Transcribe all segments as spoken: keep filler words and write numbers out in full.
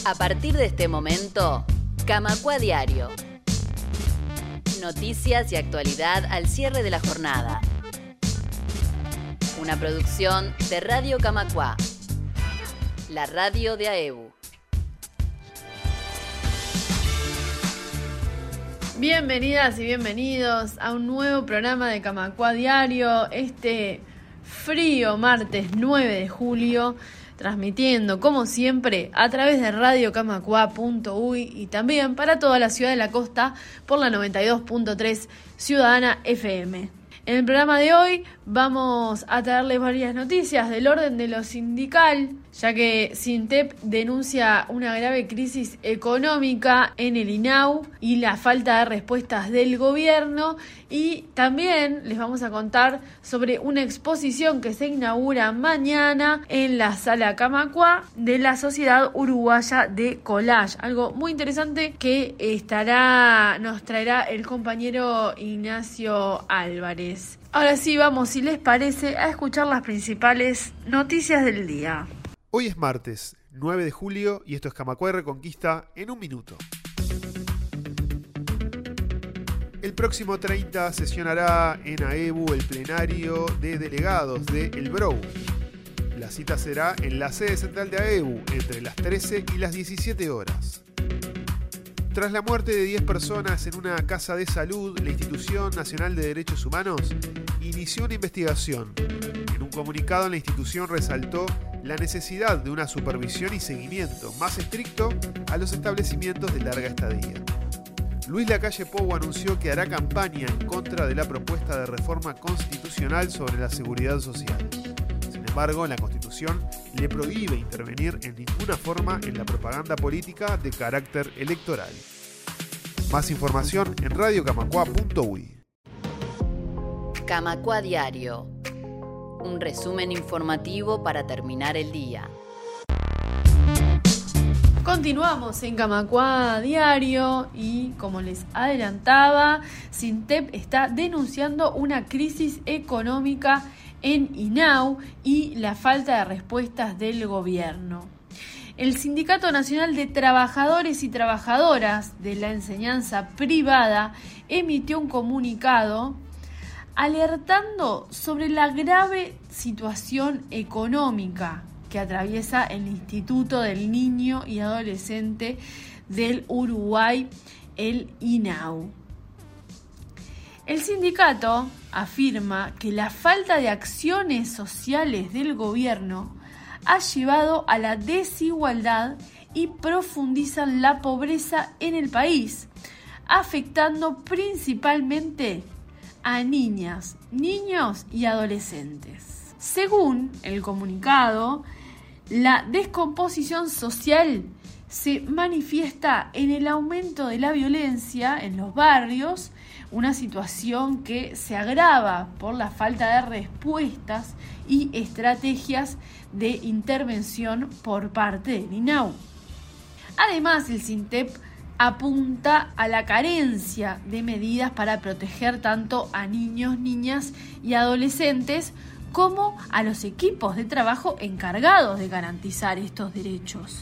A partir de este momento, Camacua Diario. Noticias y actualidad al cierre de la jornada. Una producción de Radio Camacua, la radio de A E B U. Bienvenidas y bienvenidos a un nuevo programa de Camacua Diario, este frío martes nueve de julio, transmitiendo como siempre a través de radio camacua punto uy y también para toda la ciudad de la costa por la noventa y dos punto tres Ciudadana F M. En el programa de hoy vamos a traerles varias noticias del orden de lo sindical, ya que Sintep denuncia una grave crisis económica en el I N A U y la falta de respuestas del gobierno, y también les vamos a contar sobre una exposición que se inaugura mañana en la Sala Camacua de la Sociedad Uruguaya de Collage, algo muy interesante que estará nos traerá el compañero Ignacio Álvarez. Ahora sí, vamos, si les parece, a escuchar las principales noticias del día. Hoy es martes, nueve de julio, y esto es Camacua Reconquista en un minuto. El próximo treinta sesionará en A E B U el plenario de delegados de El Brou. La cita será en la sede central de A E B U entre las trece y las diecisiete horas. Tras la muerte de diez personas en una casa de salud, la Institución Nacional de Derechos Humanos inició una investigación. En un comunicado, la institución resaltó la necesidad de una supervisión y seguimiento más estricto a los establecimientos de larga estadía. Luis Lacalle Pou anunció que hará campaña en contra de la propuesta de reforma constitucional sobre la seguridad social. Sin embargo, la Constitución le prohíbe intervenir en ninguna forma en la propaganda política de carácter electoral. Más información en radio camacua punto uy. Camacua Diario. Un resumen informativo para terminar el día. Continuamos en Camacua Diario y, como les adelantaba, Sintep está denunciando una crisis económica en I N A U y la falta de respuestas del gobierno. El Sindicato Nacional de Trabajadores y Trabajadoras de la Enseñanza Privada emitió un comunicado alertando sobre la grave situación económica que atraviesa el Instituto del Niño y Adolescente del Uruguay, el I N A U. El sindicato afirma que la falta de acciones sociales del gobierno ha llevado a la desigualdad y profundizan la pobreza en el país, afectando principalmente a niñas, niños y adolescentes. Según el comunicado, la descomposición social se manifiesta en el aumento de la violencia en los barrios, una situación que se agrava por la falta de respuestas y estrategias de intervención por parte del I N A U. Además, el Sintep apunta a la carencia de medidas para proteger tanto a niños, niñas y adolescentes como a los equipos de trabajo encargados de garantizar estos derechos.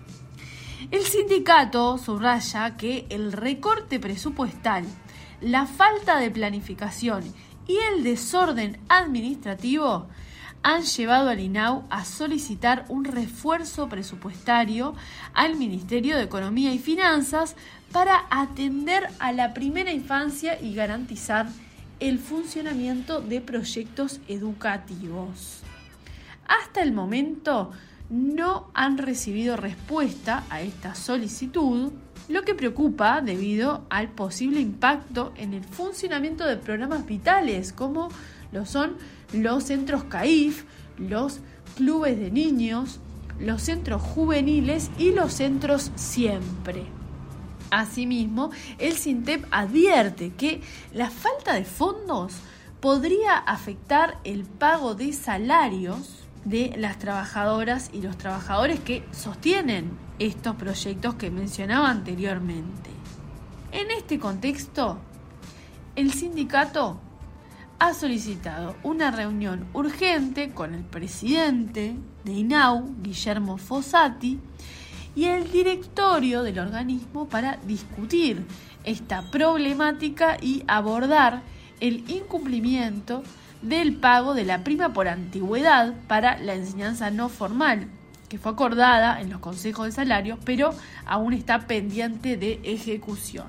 El sindicato subraya que el recorte presupuestal, la falta de planificación y el desorden administrativo han llevado al I N A U a solicitar un refuerzo presupuestario al Ministerio de Economía y Finanzas para atender a la primera infancia y garantizar el funcionamiento de proyectos educativos. Hasta el momento no han recibido respuesta a esta solicitud, lo que preocupa debido al posible impacto en el funcionamiento de programas vitales como lo son los centros C A I F, los clubes de niños, los centros juveniles y los centros Siempre. Asimismo, el Sintep advierte que la falta de fondos podría afectar el pago de salarios de las trabajadoras y los trabajadores que sostienen estos proyectos que mencionaba anteriormente. En este contexto, el sindicato ha solicitado una reunión urgente con el presidente de I N A U, Guillermo Fossati, y el directorio del organismo para discutir esta problemática y abordar el incumplimiento del pago de la prima por antigüedad para la enseñanza no formal, que fue acordada en los consejos de salario, pero aún está pendiente de ejecución.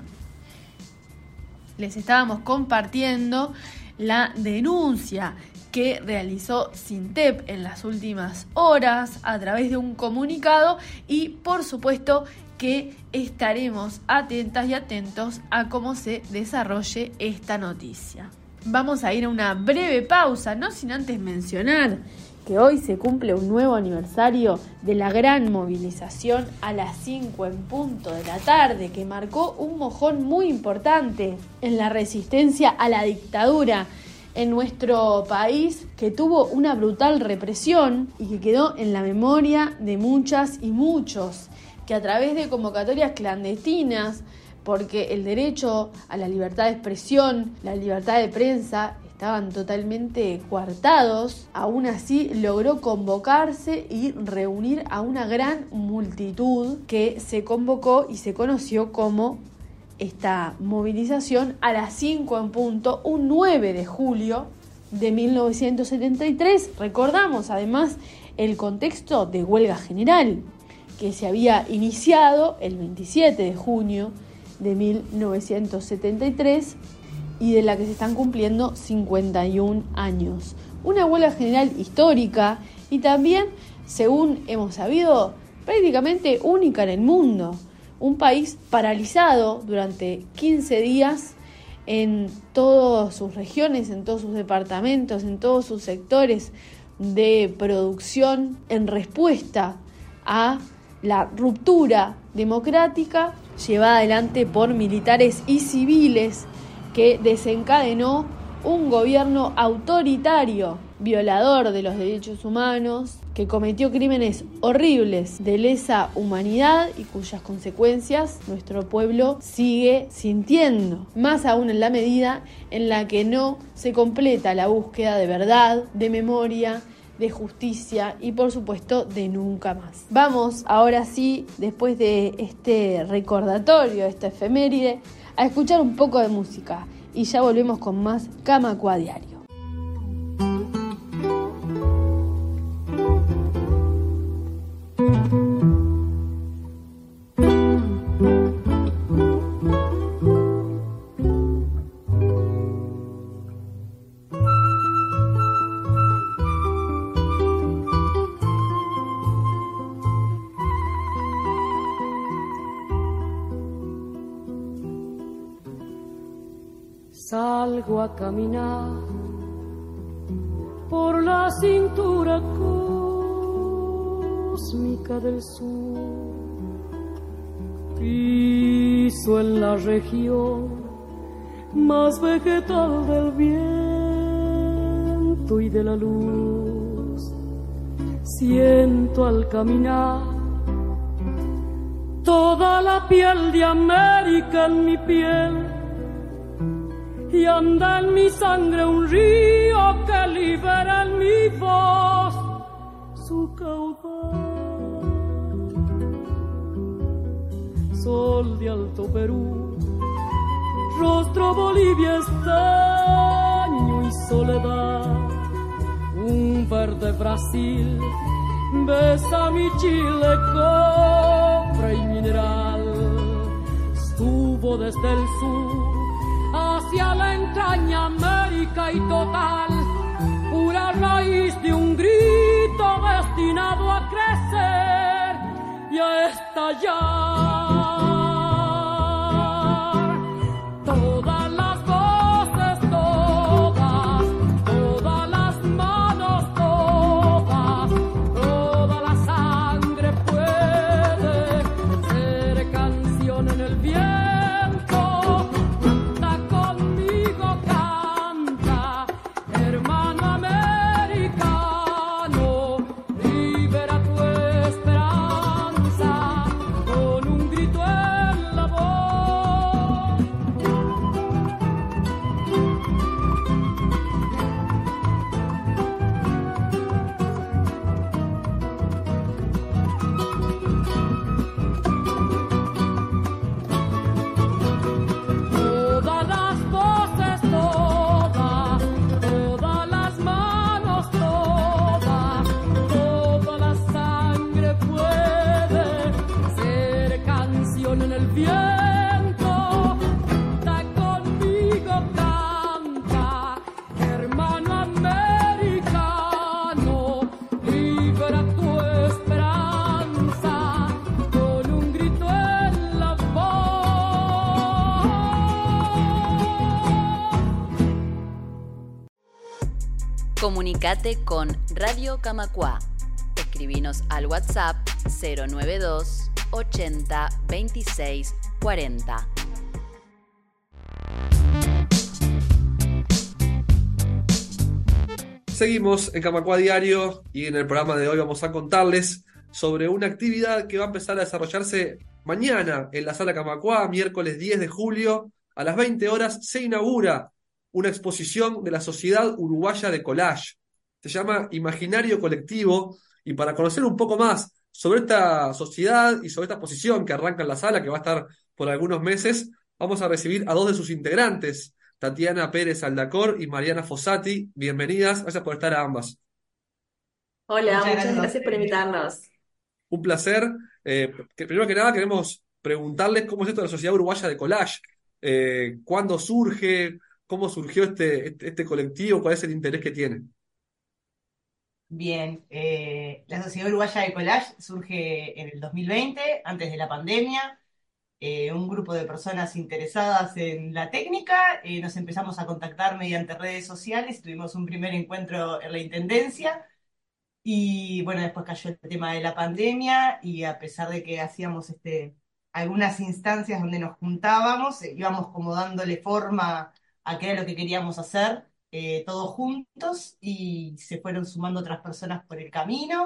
Les estábamos compartiendo la denuncia que realizó SINTEP en las últimas horas a través de un comunicado y, por supuesto, que estaremos atentas y atentos a cómo se desarrolle esta noticia. Vamos a ir a una breve pausa, no sin antes mencionar que hoy se cumple un nuevo aniversario de la gran movilización a las cinco en punto de la tarde, que marcó un mojón muy importante en la resistencia a la dictadura en nuestro país, que tuvo una brutal represión y que quedó en la memoria de muchas y muchos, que a través de convocatorias clandestinas, porque el derecho a la libertad de expresión, la libertad de prensa estaban totalmente coartados, aún así logró convocarse y reunir a una gran multitud que se convocó y se conoció como esta movilización a las cinco en punto, un nueve de julio de mil novecientos setenta y tres. Recordamos además el contexto de huelga general que se había iniciado el veintisiete de junio de mil novecientos setenta y tres y de la que se están cumpliendo cincuenta y un años. Una huelga general histórica y también, según hemos sabido, prácticamente única en el mundo. Un país paralizado durante quince días en todas sus regiones, en todos sus departamentos, en todos sus sectores de producción en respuesta a la ruptura democrática llevada adelante por militares y civiles que desencadenó un gobierno autoritario, violador de los derechos humanos, que cometió crímenes horribles de lesa humanidad y cuyas consecuencias nuestro pueblo sigue sintiendo, más aún en la medida en la que no se completa la búsqueda de verdad, de memoria, de justicia y por supuesto de nunca más. Vamos ahora sí, después de este recordatorio, esta efeméride, a escuchar un poco de música y ya volvemos con más Camacua Diario. Salgo a caminar por la cintura cósmica del sur, piso en la región más vegetal del viento y de la luz. Siento al caminar toda la piel de América en mi piel, y anda en mi sangre un río que libera en mi voz su caudal. Sol de Alto Perú, rostro Bolivia, estaño y soledad, un verde Brasil besa mi Chile, cobre y mineral. Subo desde el sur hacia la entraña América y total, pura raíz de un grito destinado a crecer y a estallar. Todas las voces, todas, todas las manos, todas, toda la sangre puede ser canción en el viento. Con un Comunicate con Radio Camacuá. Escribinos al WhatsApp cero nueve dos ochenta veintiséis cuarenta. Seguimos en Camacuá Diario y en el programa de hoy vamos a contarles sobre una actividad que va a empezar a desarrollarse mañana en la Sala Camacuá, miércoles diez de julio, a las veinte horas, se inaugura una exposición de la Sociedad Uruguaya de Collage. Se llama Imaginario Colectivo, y para conocer un poco más sobre esta sociedad y sobre esta exposición que arranca en la sala, que va a estar por algunos meses, vamos a recibir a dos de sus integrantes, Tatiana Pérez Aldacor y Mariana Fossati. Bienvenidas, gracias por estar a ambas. Hola, Muchas muchas gracias. gracias por invitarnos. Un placer. Eh, que primero que nada queremos preguntarles cómo es esto de la Sociedad Uruguaya de Collage. Eh, ¿Cuándo surge? ¿Cómo surgió este, este, este colectivo? ¿Cuál es el interés que tiene? Bien, eh, la Sociedad Uruguaya de Collage surge en el dos mil veinte, antes de la pandemia. Eh, un grupo de personas interesadas en la técnica, eh, nos empezamos a contactar mediante redes sociales, tuvimos un primer encuentro en la Intendencia y bueno, después cayó el tema de la pandemia y a pesar de que hacíamos este, algunas instancias donde nos juntábamos, eh, íbamos como dándole forma a qué era lo que queríamos hacer, eh, todos juntos y se fueron sumando otras personas por el camino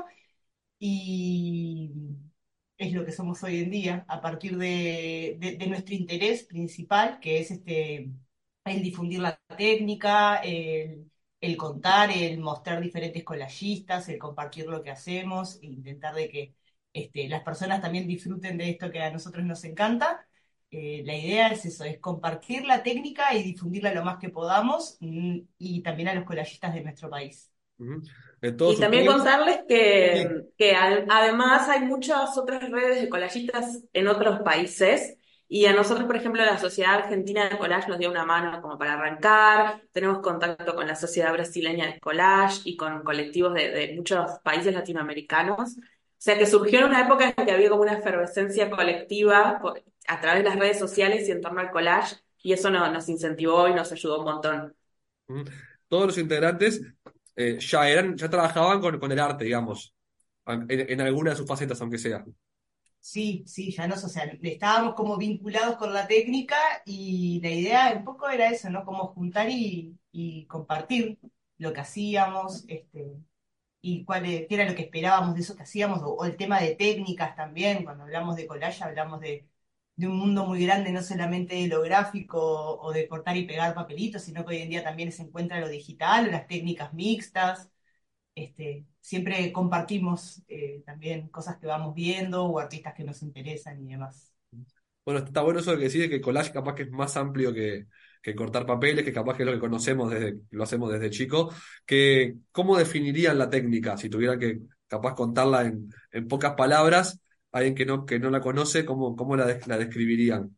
y es lo que somos hoy en día, a partir de, de- de nuestro interés principal, que es este, el difundir la técnica, el, el contar, el mostrar diferentes collagistas, el compartir lo que hacemos, e intentar de que este, las personas también disfruten de esto que a nosotros nos encanta. Eh, la idea es eso, es compartir la técnica y difundirla lo más que podamos, mm, y también a los collagistas de nuestro país. Ujú. En todo Y su también público. contarles Sí. que, que al- además hay muchas otras redes de collagistas en otros países. Y a nosotros, por ejemplo, la Sociedad Argentina de Collage nos dio una mano como para arrancar. Tenemos contacto con la Sociedad Brasileña de Collage y con colectivos de, de muchos países latinoamericanos. O sea que surgió en una época en que había como una efervescencia colectiva por- a través de las redes sociales y en torno al collage. Y eso no- nos incentivó y nos ayudó un montón. Ujú. Todos los integrantes eh, ya eran, ya trabajaban con, con el arte, digamos, en, en alguna de sus facetas, aunque sea. Sí, sí, ya nos, o sea, estábamos como vinculados con la técnica y la idea un poco era eso, ¿no? Como juntar y, y compartir lo que hacíamos, este, y cuál e- qué era lo que esperábamos de eso que hacíamos, o, o el tema de técnicas también, cuando hablamos de collage hablamos de, de un mundo muy grande, no solamente de lo gráfico o de cortar y pegar papelitos, sino que hoy en día también se encuentra lo digital, o las técnicas mixtas. Este, siempre compartimos eh, también cosas que vamos viendo o artistas que nos interesan y demás. Bueno, está bueno eso de que decís de que collage capaz que es más amplio que, que cortar papeles, que capaz que es lo que conocemos desde, lo hacemos desde chico. Que, ¿cómo definirían la técnica? Si tuvieran que capaz contarla en, en pocas palabras, alguien que no, que no la conoce, ¿cómo, cómo la, des- la describirían?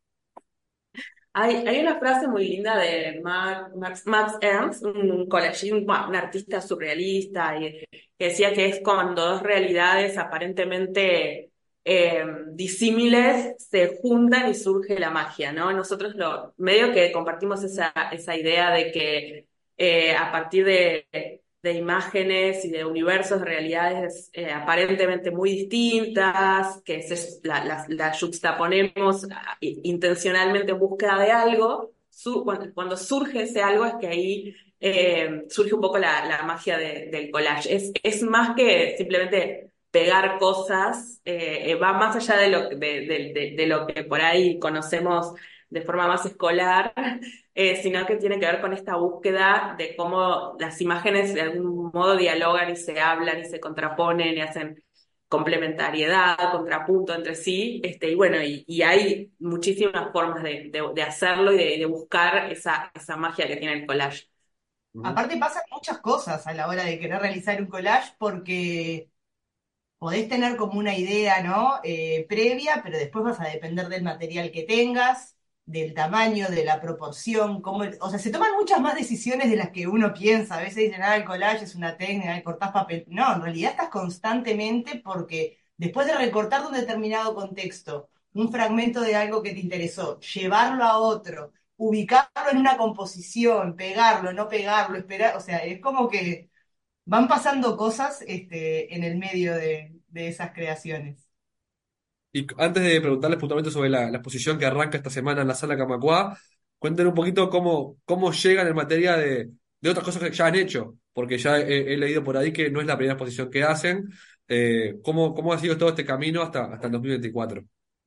Hay, hay una frase muy linda de Mar- Max, Max Ernst, un collagista, un, bueno, un artista surrealista, y, que decía que es cuando dos realidades aparentemente eh, disímiles se juntan y surge la magia, ¿no? Nosotros lo, medio que compartimos esa, esa idea de que eh, a partir de, de imágenes y de universos, de realidades eh, aparentemente muy distintas, que se, la, la, la yuxtaponemos ah, intencionalmente en búsqueda de algo, su, cuando, cuando surge ese algo es que ahí eh, surge un poco la, la magia de- del collage. Es, es más que simplemente pegar cosas, eh, va más allá de lo, de, de, de, de lo que por ahí conocemos de forma más escolar, eh, sino que tiene que ver con esta búsqueda de cómo las imágenes de algún modo dialogan y se hablan y se contraponen y hacen complementariedad, contrapunto entre sí, este, y bueno, y, y hay muchísimas formas de, de, de hacerlo y de, de buscar esa, esa magia que tiene el collage. Ujú. Aparte pasan muchas cosas a la hora de querer realizar un collage porque podés tener como una idea, ¿no? Eh, previa, pero después vas a depender del material que tengas, del tamaño, de la proporción, cómo, o sea, se toman muchas más decisiones de las que uno piensa. A veces dicen, ah, el collage es una técnica, ay, cortás papel. No, en realidad estás constantemente porque después de recortar de un determinado contexto, un fragmento de algo que te interesó, llevarlo a otro, ubicarlo en una composición, pegarlo, no pegarlo, esperar, o sea, es como que van pasando cosas este, en el medio de, de esas creaciones. Y antes de preguntarles puntualmente sobre la, la exposición que arranca esta semana en la Sala Camacuá, cuéntenos un poquito cómo, cómo llegan en materia de, de otras cosas que ya han hecho, porque ya he, he leído por ahí que no es la primera exposición que hacen. Eh, ¿cómo, cómo ha sido todo este camino hasta, hasta el dos mil veinticuatro?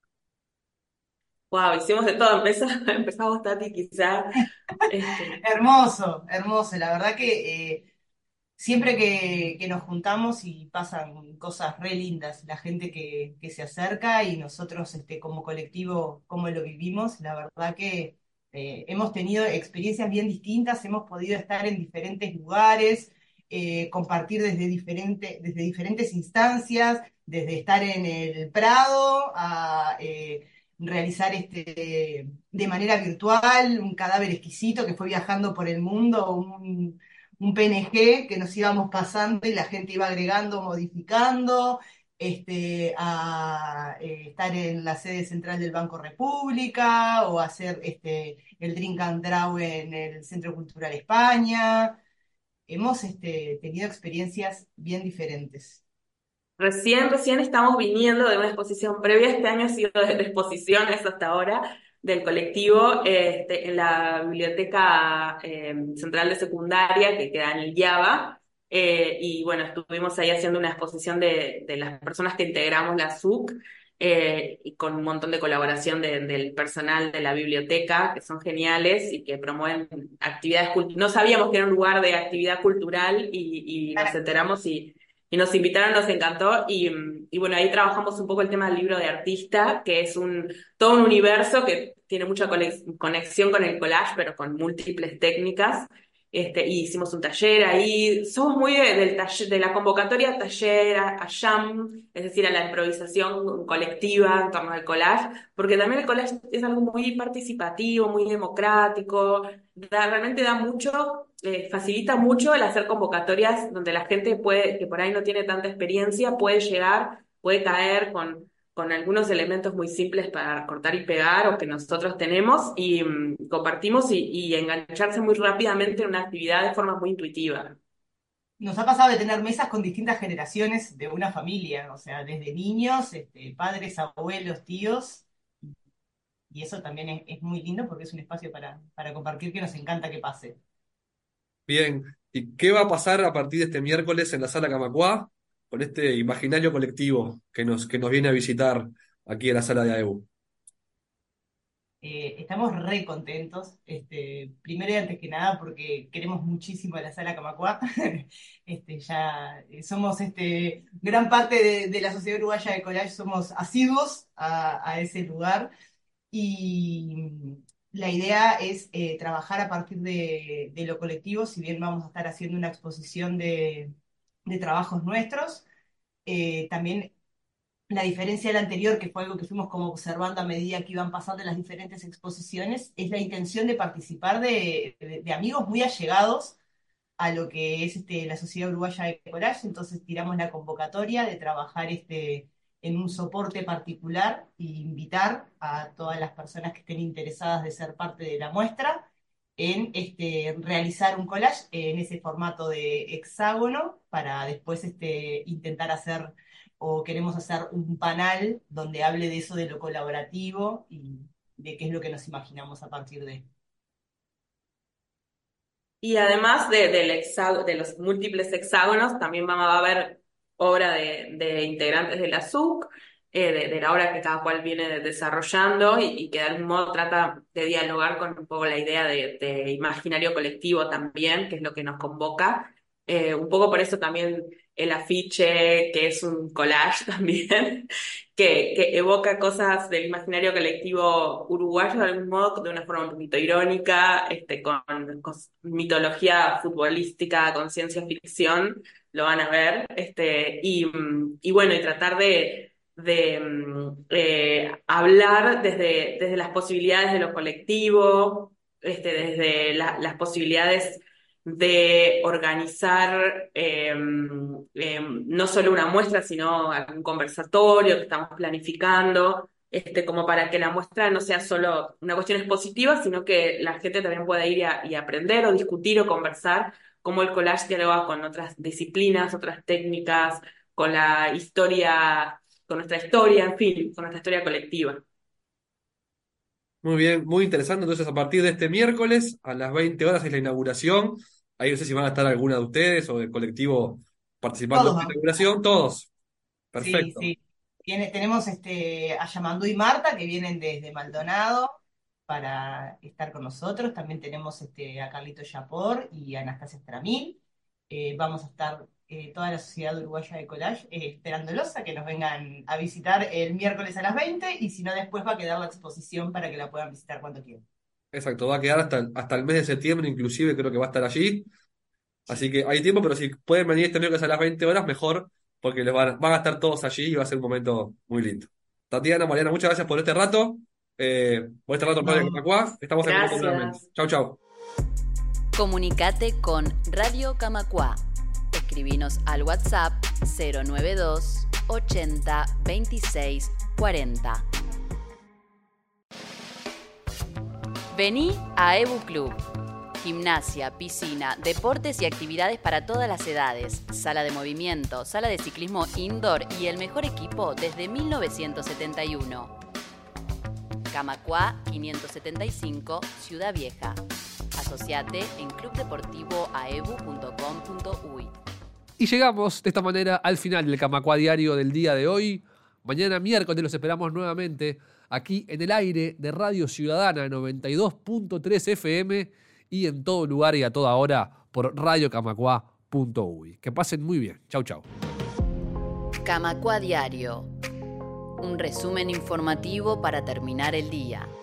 Wow, hicimos de todo. Empezamos, empezamos Tati, quizá. Este, Hermoso, hermoso. La verdad que eh, siempre que, que nos juntamos y pasan cosas re lindas, la gente que, que se acerca y nosotros este, como colectivo, cómo lo vivimos, la verdad que eh, hemos tenido experiencias bien distintas, hemos podido estar en diferentes lugares, eh, compartir desde, diferente, desde diferentes instancias, desde estar en el Prado a eh, realizar este, de manera virtual un cadáver exquisito que fue viajando por el mundo, un un P N G que nos íbamos pasando y la gente iba agregando, modificando, este, a eh, estar en la sede central del Banco República o hacer este, el Drink and Draw en el Centro Cultural España. Hemos este, tenido experiencias bien diferentes. Recién, recién estamos viniendo de una exposición previa. Este año ha sido de, de exposiciones hasta ahora del colectivo este, en la Biblioteca eh, Central de Secundaria que queda en el Yaba. Eh, y bueno, estuvimos ahí haciendo una exposición de, de las personas que integramos la S U C eh, y con un montón de colaboración de- del personal de la biblioteca, que son geniales y que promueven actividades culturales. No sabíamos que era un lugar de actividad cultural y, y nos enteramos y y nos invitaron, nos encantó, y, mm, y bueno, ahí trabajamos un poco el tema del libro de artista, que es un, todo un universo que tiene mucha conex- conexión con el collage, pero con múltiples técnicas. Este, y hicimos un taller ahí, somos muy de, del taller, de la convocatoria taller a, a jam, es decir, a la improvisación colectiva en torno al collage, porque también el collage es algo muy participativo, muy democrático, da, realmente da mucho, eh, facilita mucho el hacer convocatorias donde la gente puede, que por ahí no tiene tanta experiencia, puede llegar, puede caer con, con algunos elementos muy simples para cortar y pegar o que nosotros tenemos y mm, compartimos y, y engancharse muy rápidamente en una actividad de forma muy intuitiva. Nos ha pasado de tener mesas con distintas generaciones de una familia, o sea, desde niños, este, padres, abuelos, tíos, y eso también es, es muy lindo porque es un espacio para, para compartir que nos encanta que pase. Bien, ¿y qué va a pasar a partir de este miércoles en la Sala Camacuá con este imaginario colectivo que nos, que nos viene a visitar aquí en la sala de A E U? Eh, estamos re contentos, este, primero y antes que nada porque queremos muchísimo a la Sala Camacuá. Este, ya eh, somos este, gran parte de, de la Sociedad Uruguaya de Collage, somos asiduos a, a ese lugar y la idea es eh, trabajar a partir de, de lo colectivo, si bien vamos a estar haciendo una exposición de, de trabajos nuestros, eh, también la diferencia del anterior, que fue algo que fuimos como observando a medida que iban pasando las diferentes exposiciones, es la intención de participar de, de- de amigos muy allegados a lo que es este, la Sociedad Uruguaya de Collage. Entonces tiramos la convocatoria de trabajar este, en un soporte particular e invitar a todas las personas que estén interesadas de ser parte de la muestra en este, realizar un collage en ese formato de hexágono para después este, intentar hacer o queremos hacer un panel donde hable de eso, de lo colaborativo y de qué es lo que nos imaginamos a partir de. Y además de, del hexá- de los múltiples hexágonos, también va a haber obra de, de integrantes de la S U C, eh, de, de la obra que cada cual viene desarrollando y, y que de algún modo trata de dialogar con un poco la idea de, de imaginario colectivo también, que es lo que nos convoca. Eh, un poco por eso también el afiche, que es un collage también, que, que evoca cosas del imaginario colectivo uruguayo de algún modo, de una forma un poquito irónica, este, con, con mitología futbolística, con ciencia ficción, lo van a ver, este, y, mm, y bueno, y tratar de, de mm, eh, hablar desde, desde las posibilidades de lo colectivo, este, desde la- las posibilidades de organizar eh, eh, no solo una muestra, sino un conversatorio que estamos planificando, este, como para que la muestra no sea solo una cuestión expositiva, sino que la gente también pueda ir y, a- y aprender o discutir o conversar cómo el collage dialoga con otras disciplinas, otras técnicas, con la historia, con nuestra historia, en fin, con nuestra historia colectiva. Muy bien, muy interesante. Entonces, a partir de este miércoles, a las veinte horas es la inauguración. Ahí no sé si van a estar alguna de ustedes o del colectivo participando Todos en la vamos. inauguración. Todos. Sí, Perfecto. sí. Tiene, tenemos este, a Yamandú y Marta que vienen desde Maldonado para estar con nosotros. También tenemos este, a Carlito Yapor y a Anastasia Stramil. Eh, vamos a estar eh, toda la Sociedad Uruguaya de Collage eh, esperándolos a que nos vengan a visitar el miércoles a las veinte y si no después va a quedar la exposición para que la puedan visitar cuando quieran. Exacto, va a quedar hasta, hasta el mes de septiembre, inclusive creo que va a estar allí. Así que hay tiempo, pero si pueden venir este miércoles a las veinte horas, mejor, porque les van, van a estar todos allí y va a ser un momento muy lindo. Tatiana, Mariana, muchas gracias por este rato. Eh, por este rato en Radio No. Camacua. Estamos en contacto nuevamente. Gracias. Chau, chau. Comunicate con Radio Camacua. Escribinos al WhatsApp cero nueve dos ochenta veintiséis cuarenta. Vení a E B U Club. Gimnasia, piscina, deportes y actividades para todas las edades, sala de movimiento, sala de ciclismo indoor y el mejor equipo desde mil novecientos setenta y uno. Camacua quinientos setenta y cinco, Ciudad Vieja. Asociate en club deportivo aebu punto com punto uy. Y llegamos de esta manera al final del Camacua Diario del día de hoy. Mañana miércoles los esperamos nuevamente aquí en el aire de Radio Ciudadana noventa y dos punto tres F M y en todo lugar y a toda hora por radio camacua punto uy. Que pasen muy bien. Chau, chau. Camacua Diario. Un resumen informativo para terminar el día.